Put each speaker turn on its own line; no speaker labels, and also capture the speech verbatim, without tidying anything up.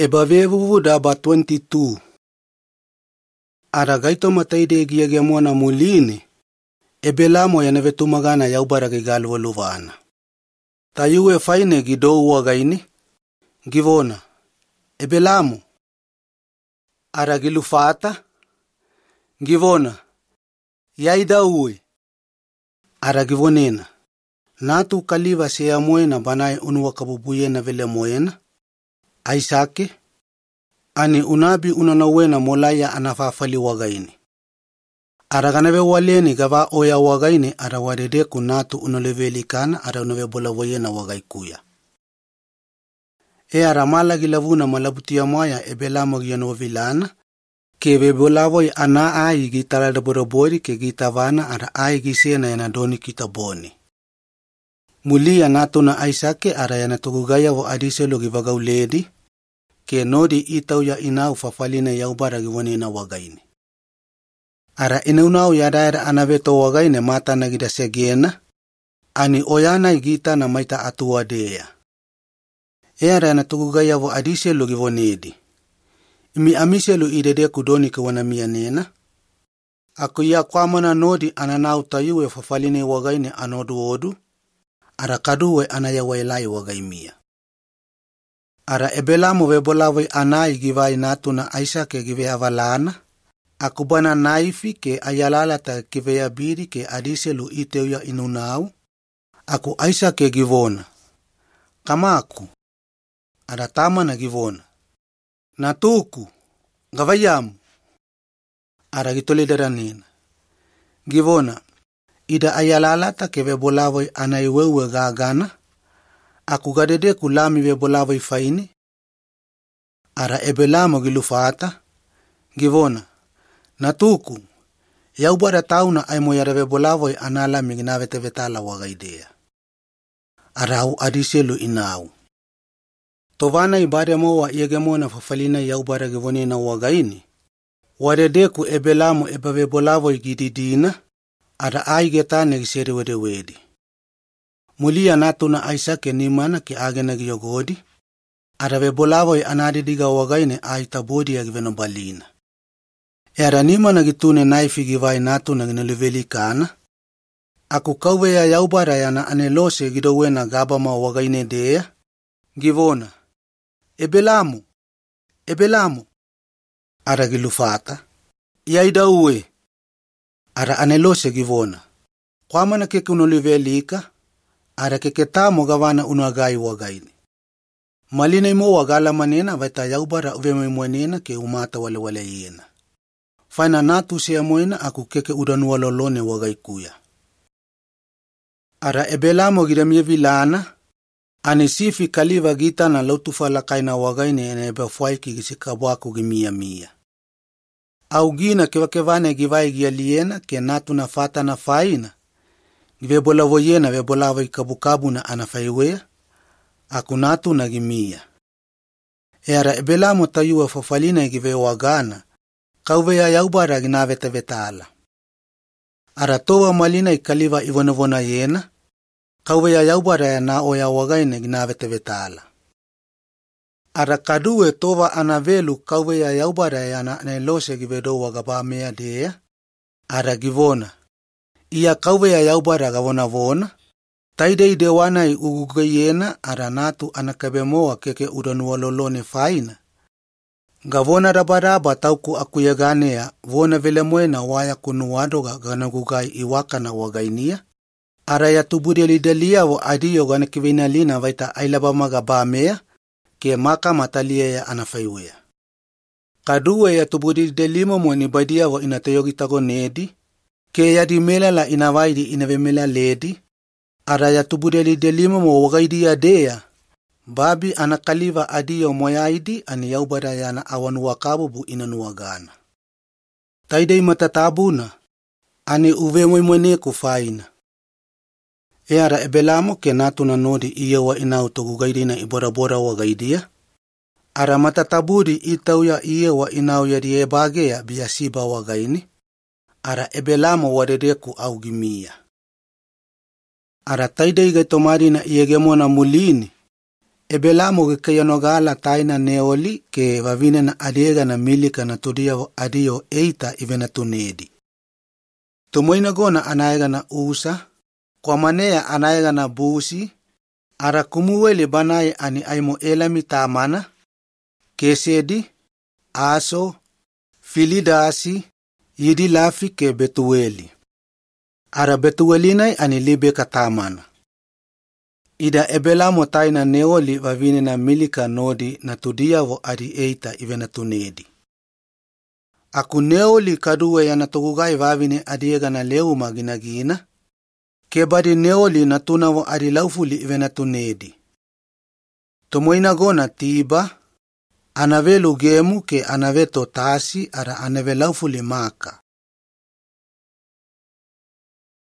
Ebavevu daba twenty-two. Aragaito mataide giage mwana mulini. Ebelamo yanavetumagana yaubara gigalwa luvana. Tayuwe faine gidou wagaini. Givona. Ebelamo. Aragilufata. Givona. Yaida uwe. Aragivonena. Natu kaliva seya moena banai unwa kabubuye na vile moena. Aisake. Ani unabi unanawena molaya anafafali wagaini. Araganave waleni gava oya wagaini arawadede kunatu unoleveli kana aranove bolavoye na wagaikuya. E aramala gilavuna malabutia moya ebelamo gianovilana. Keve bolavoy ana ai gitara de borobori ke gitavana ara ai gisena yana doni kitaboni. Mulia natu na Aisake ara yana tugugaya vo adiselo givagauledi. Ke nodi itau ya inau fafalina yaubara giwani na wagaini. Ara inaunau ya daira anaveto wagaine mata na gida segena. Ani oyana igita na maita atuwadea. E ara yana tugugaya vo adiselo giwonedi. Imi amiselu idede kudoni kawana mianena. Aku ya kwamana nodi ananau tayuwe fafalina wagaine anodu odu. Ara kaduwe anayawailai wagaimia. Ara ebelamo vebolawai anai givai natu na Aisake give avalana. Akubana naifi ke ayalala ta give abiri ke adiselu iteuya inunau. Aku Aisake givona. Kamaku. Ara tamana givona. Natuku. Gavayamu. Ara gitolidaranina. Givona. Ida ayalala ta ke vebolawai anaiwewe gagana. Aku gadede kulami vebolawai faini. Ara ebelamo gilufata. Givona. Natuku. Yaubara tauna aimoyara vebolawai anala mignavete vetala wagaidea. Arau adiselu inau. Tovana ibade mowa iegemona fafalina yaubara givone na wagaini. Wadedeku ebelamo eba vebolawai gididina. Ara aigetane giseri wede wedi. Mulia natu na Aisake ni mana ki agena giyogodi. Ara vebolawai anadidiga wagaine aitabodi ya giveno balina. Era ni mana gitune naifi givai natu na gineliveli kana. Aku kauwe ya yaubara yana anelose gidowena gabama wagaine dea. Givona. Ebelamu. Ebelamu. Ara gilufata. Yaida uwe. Ara anelose givona. Kwa mana keke unolivelika. Ara keketamo gawana unagai wagaini. Malina imo wagala manena vaita yaubara uveme mwenena ke umata wale wale yena. Faina natu siya mwena aku keke udanuwa lolone wagaikuya. Ara ebelamo gidamye vilana. Anisifi kaliva gita na lautufala kaina wagaini ene ebefuai kigisikabuaku gimia mia. Au gina kevakevane givai gialiena ke natu na fata na faina. Givebolavoyena vebolava ikabukabu na anafaiwea. Aku natu na gimia. Era ebelamo tayuwa fafalina give wagana. Kauwea yaubara ginavete vetala. Ara towa malina ikaliva ivonavona yena. Kauwea yaubara ya na oya wagaine ginavete vetala. Ara kaduwe towa anavelu kauwea yaubara ya na nelose givedo wagabamea dea. Ara givona. Ia kauwea yaubara gavona vona. Taide ide wanai ugugayena ara natu anakabemoa keke udanuwa lolone faina. Gavona rabaraba tauku akuyaganea vona vile mwena waya kunuwadoga ganagugai iwaka na wagainia. Ara ya tuburi lidelia wo adiyo ganakivina lina vaita ailabama gabamea ke maka matalia ya anafaiwea. Kaduwe ya tuburi lidelimo mweni badia wo inatayogitago nedi. Ke ya dimela la inavaidi inavemela ledi. Ara ya tuburi lidelimo mo wagaidi ya dea. Babi anakaliva adiyo moyaidi ani yaubara yana awanu wakabubu inanuwagana. Taidei matatabuna. Ani uve mwemwene kufaina. E ara ebelamo ke natu na nodi iya wa inautogugaidi na iborabora wagaidia. Ara matataburi itauya iya wa inau yadi ebagea biyasiba wagaini. Ara ebelamo wadedeku au gimia. Ara taidei gaitomari na iegemo na mulini. Ebelamo ke kayonogala taina neoli ke vavine na adiega na milika na tudia adio eita ivena tunedi. Tumoina gona anaega na usa, kwa manea anaega na busi, ara kumuweli banaye ani aimo elami tamana, kesedi, aso, filidasi, yidi lafi ke betuweli. Ara betuwelinay ani libe katamana. Ida ebelamo taina neoli vavine na milika nodi na tudia vo adi eita ivena tunedi. Aku neoli kaduwe ya natugugai vavine adiega na leu maginagina, kebadi neoli na tunavo adi laufuli ivena tunedi. Tomoina gona tiba, anave lugemu ke anave totasi ara anave laufuli maka.